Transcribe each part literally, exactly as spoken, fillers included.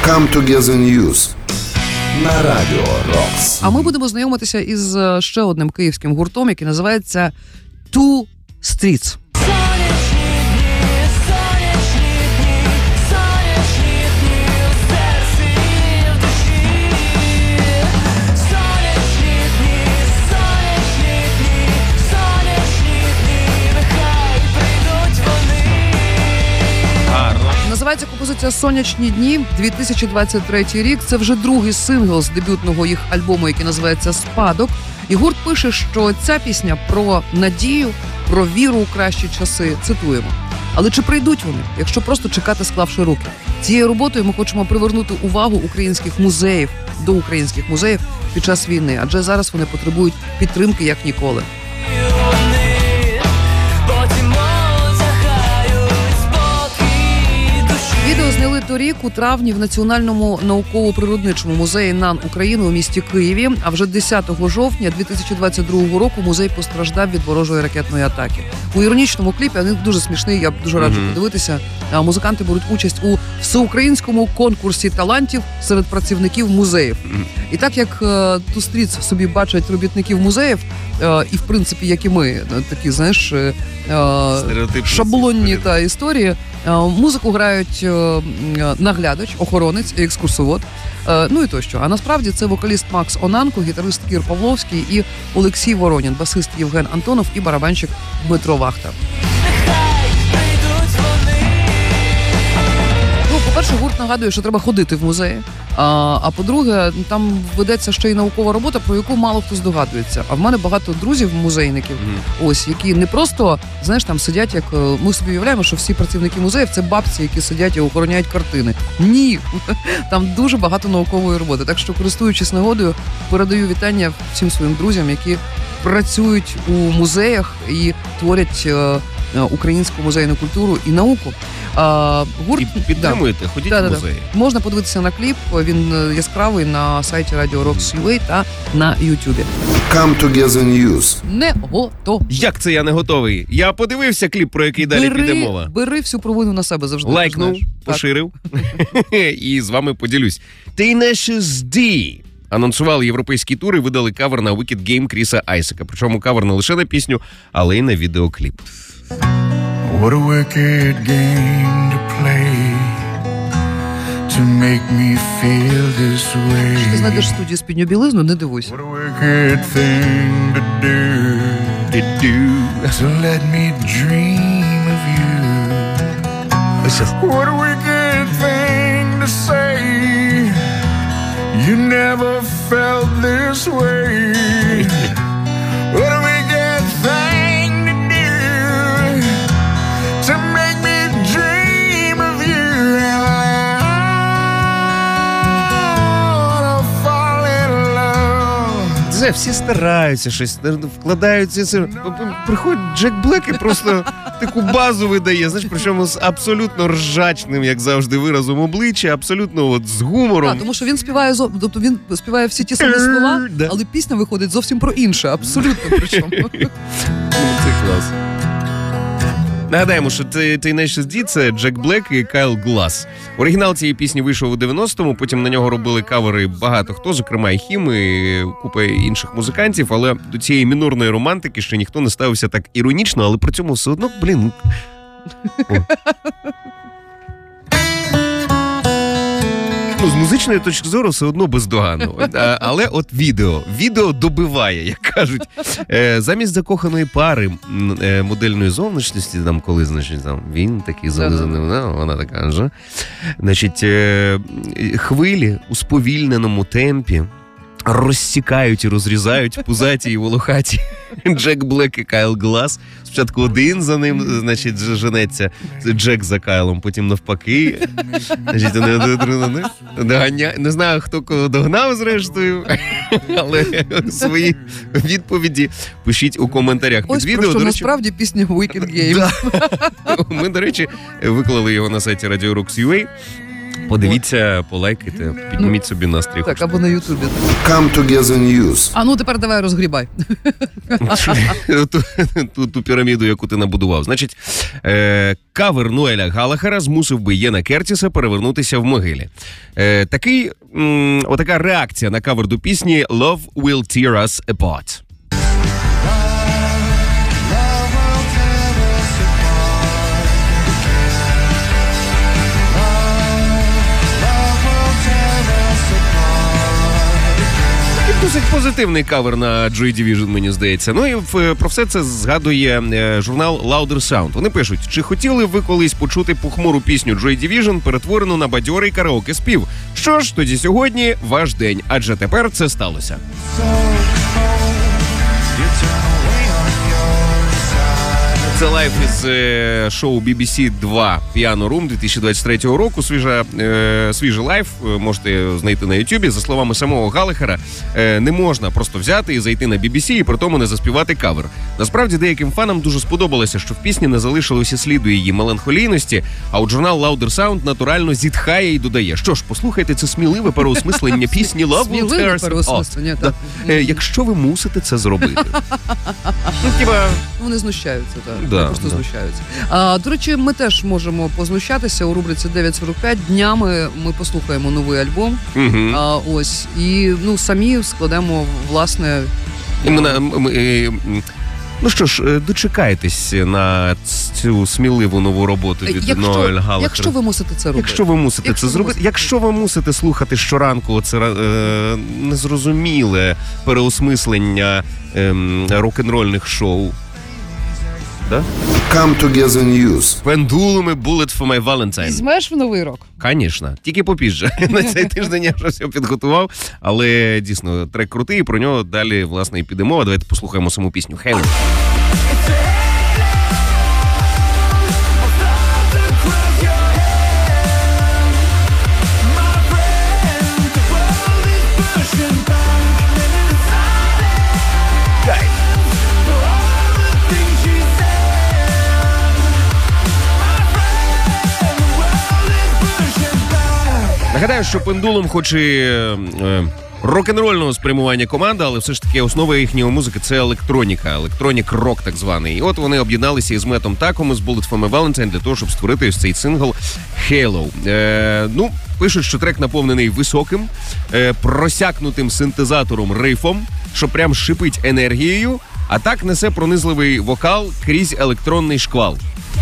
Come Together News на Радіо Рокс. А ми будемо знайомитися із ще одним київським гуртом, який називається Two Streets. Називається композиція «Сонячні дні», дві тисячі двадцять третій рік. Це вже другий сингл з дебютного їх альбому, який називається «Спадок». І гурт пише, що ця пісня про надію, про віру у кращі часи. Цитуємо. Але чи прийдуть вони, якщо просто чекати, склавши руки? Цією роботою ми хочемо привернути увагу українських музеїв до українських музеїв під час війни, адже зараз вони потребують підтримки як ніколи. Відео зняли торік у травні в Національному науково-природничому музеї НАН України у місті Києві, а вже десятого жовтня дві тисячі двадцять другого року музей постраждав від ворожої ракетної атаки. У іронічному кліпі, він дуже смішний, я дуже раджу mm-hmm. подивитися, музиканти беруть участь у всеукраїнському конкурсі талантів серед працівників музеїв. Mm-hmm. І так як Two Streets собі бачать робітників музеїв, і в принципі, як і ми, такі, знаєш, шаблонні та історії, музику грають наглядач, охоронець і екскурсовод, ну і тощо. А насправді це вокаліст Макс Онанко, гітарист Кір Павловський і Олексій Воронін, басист Євген Антонов і барабанщик Дмитро Вахта. По-перше, гурт нагадує, що треба ходити в музеї, а, а по-друге, там ведеться ще й наукова робота, про яку мало хто здогадується. А в мене багато друзів-музейників, mm. ось, які не просто, знаєш, там сидять, як ми собі уявляємо, що всі працівники музеїв – це бабці, які сидять і охороняють картини. Ні! Там дуже багато наукової роботи. Так що, користуючись нагодою, передаю вітання всім своїм друзям, які працюють у музеях і творять е, українську музейну культуру і науку. А, гурт, і підтримуєте, да. ходіть да, в музеї. Да, да. Можна подивитися на кліп, він яскравий на сайті Radio Rocks точка ю а та на Ютубі. Come Together News. Не готовий. Як це я не готовий? Я подивився кліп, про який далі бери, піде мова. Бери всю провину на себе завжди. Лайкнув, поширив і з вами поділюсь. Tenacious D анонсували європейські тури, видали кавер на Wicked Game Кріса Айсека. Причому кавер не лише на пісню, але й на відеокліп. What a wicked game to play to make me feel this way. Якщо ти знайдеш в студії спідню білизну, не дивуйся. What a wicked thing to do, to do, to let me dream of you. What a wicked thing to say. You never felt this way. What a wicked thing to do to make me dream of you. To fall in love. Це всі стараються щось, вкладаються. Приходить Джек Блек і просто таку базу видає, знаєш, причому з абсолютно ржачним, як завжди, виразом обличчя, абсолютно от з гумором. Так, тому що він співає, тобто він співає всі ті самі слова, але пісня виходить зовсім про інше, абсолютно причому. Це клас. Нагадаємо, що Tenacious D – це Джек Блек і Кайл Глас. Оригінал цієї пісні вийшов у дев'яностому, потім на нього робили кавери багато хто, зокрема і Хім, і купа інших музикантів, але до цієї мінорної романтики ще ніхто не ставився так іронічно, але при цьому все одно, блін... Ну, з музичної точки зору все одно бездоганно. А, але от відео. Відео добиває, як кажуть. Е, замість закоханої пари е, модельної зовнішності, там коли, значить, там він такий зализаний, вона, вона така, ага. Значить, е, хвилі у сповільненому темпі розсікають і розрізають пузаті і волохаті Джек Блек і Кайл Глас. Спочатку один за ним, значить, женеться Джек за Кайлом, потім навпаки. Значить, вони один доганяють. Не знаю, хто кого догнав зрештою, але свої відповіді пишіть у коментарях під ось відео. Ось про що до насправді речі... пісня Wicked Game. Ми, до речі, виклали його на сайті Radio Rocks точка ю а. Подивіться, полайкайте, підніміть собі настрій. Так, або на Ютубі. Come Together News. А ну тепер давай розгрібай. Ту, ту, ту піраміду, яку ти набудував. Значить, е, кавер Ноеля Галлахера змусив би Єна Кертіса перевернутися в могилі. Е, такий, м, отака реакція на кавер до пісні «Love Will Tear Us Apart». Досить позитивний кавер на Joy Division, мені здається. Ну і в, про все це згадує е, журнал Louder Sound. Вони пишуть, чи хотіли ви колись почути похмуру пісню Joy Division, перетворену на бадьорий караоке-спів? Що ж, тоді сьогодні ваш день, адже тепер це сталося. Це лайв із е, шоу бі бі сі два Piano Room дві тисячі двадцять третього року. Свіжа, е, свіжий лайв е, можете знайти на Ютубі. За словами самого Галлахера, е, не можна просто взяти і зайти на бі бі сі і при тому не заспівати кавер. Насправді, деяким фанам дуже сподобалося, що в пісні не залишилося сліду її меланхолійності, а от журнал Louder Sound натурально зітхає і додає, що ж, послухайте це сміливе переосмислення пісні Love Will Tear Us Apart. Якщо ви мусите це зробити. Ну, хіба... Вони знущаються, так. Да, просто да. знущаються. А, до речі, ми теж можемо познущатися у рубриці дев'ять сорок п'ять. Днями ми послухаємо новий альбом. Угу. А, ось. І ну, самі складемо, власне... І ми, ми, ми, ну що ж, дочекайтесь на цю сміливу нову роботу від якщо, Ноель Галлахера. Якщо ви мусите це робити. Якщо ви мусите якщо це зробити. мусите. Якщо ви мусите слухати щоранку це е, незрозуміле переосмислення е, рок-н-рольних шоу. Да? Come Together News. Пендулами Bullet for my Valentine. Візьмеш в новий рок? Звісно, тільки попізже. На цей тиждень я вже все підготував, але дійсно трек крутий, і про нього далі, власне, і підемо. Давайте послухаємо саму пісню «Halo». Нагадаю, що Пендулум, хоч і е, рок-н-рольного спрямування команда, але все ж таки основа їхньої музики – це електроніка, електронік-рок так званий. І от вони об'єдналися із Метом Таком, із Bullet for my Valentine для того, щоб створити ось цей сингл «Halo». Е, ну, пишуть, що трек наповнений високим, е, просякнутим синтезатором рифом, що прям шипить енергією, а так несе пронизливий вокал крізь електронний шквал.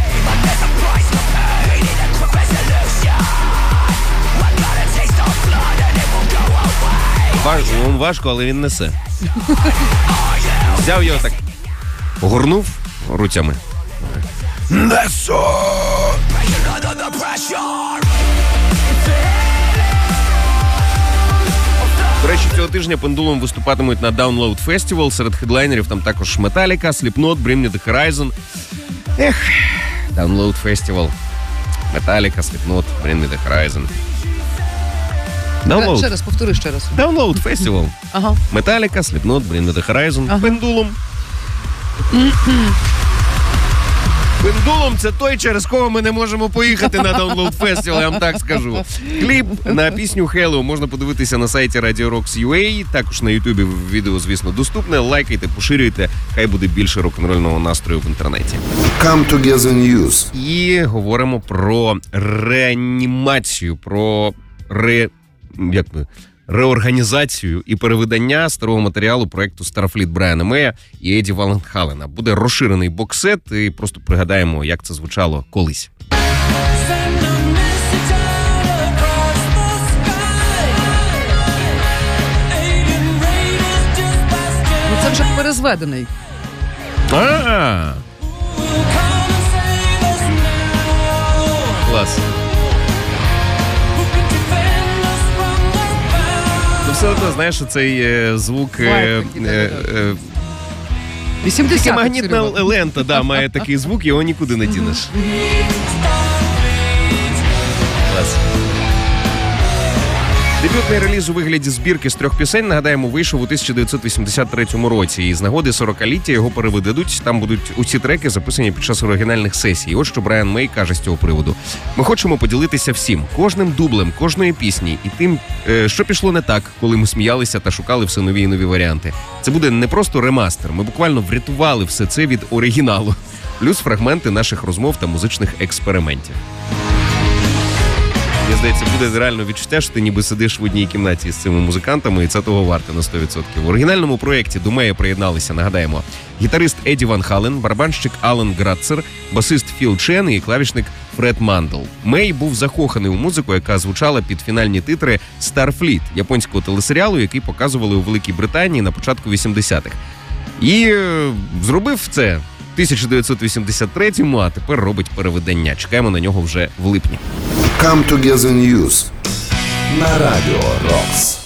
Він важко, але він несе. Взяв його так, огорнув руцями. Несо! До речі, цього тижня Пендулум виступатимуть на Download Festival. Серед хедлайнерів там також Metallica, Slipknot, Bring Me The Horizon. Ех, Download Festival. Metallica, Slipknot, Bring Me The Horizon. Download. Ще раз, повтори ще раз. Download Festival. Ага. Metallica, Slipknot, Bring Me The Horizon. Ага. Пендулум. Пендулум – це той, через кого ми не можемо поїхати на Download Festival, я вам так скажу. Кліп на пісню «Halo» можна подивитися на сайті Radio Rocks точка ю а, також на Ютубі відео, звісно, доступне. Лайкайте, поширюйте, хай буде більше рок-н-рольного настрою в інтернеті. Come Together News. І говоримо про реанімацію, про ре... як ми... реорганізацію і перевидання старого матеріалу проекту Starfleet Брайана Мея і Еді Ван Халена. Буде розширений боксет, і просто пригадаємо, як це звучало колись. Ну це вже перезведений. А-а-а! Клас. Ну, все одно, знаєш, що цей е, звук... Е, е, е, вісімдесят. Така магнітна лента, да, має такий звук, його нікуди не дінеш. Клас. Дебютний реліз у вигляді збірки з трьох пісень, нагадаємо, вийшов у тисяча дев'ятсот вісімдесят третьому році. І з нагоди сорокаліття його перевидадуть. Там будуть усі треки записані під час оригінальних сесій. І от що Брайан Мей каже з цього приводу. Ми хочемо поділитися всім, кожним дублем, кожної пісні і тим, що пішло не так, коли ми сміялися та шукали все нові і нові варіанти. Це буде не просто ремастер, ми буквально врятували все це від оригіналу. Плюс фрагменти наших розмов та музичних експериментів. Мені здається, буде реально відчуття, що ти ніби сидиш в одній кімнаті з цими музикантами, і це того варте на сто відсотків. В оригінальному проєкті до Мея приєдналися, нагадаємо, гітарист Еді Ван Хален, барабанщик Алан Грацер, басист Філ Чен і клавішник Фред Мандл. Мей був закоханий у музику, яка звучала під фінальні титри «Старфліт» японського телесеріалу, який показували у Великій Британії на початку вісімдесятих. І е, зробив це в тисяча дев'ятсот вісімдесят третьому, а тепер робить перевидання. Чекаємо на нього вже в липні. Come Together News на Радіо Рокс.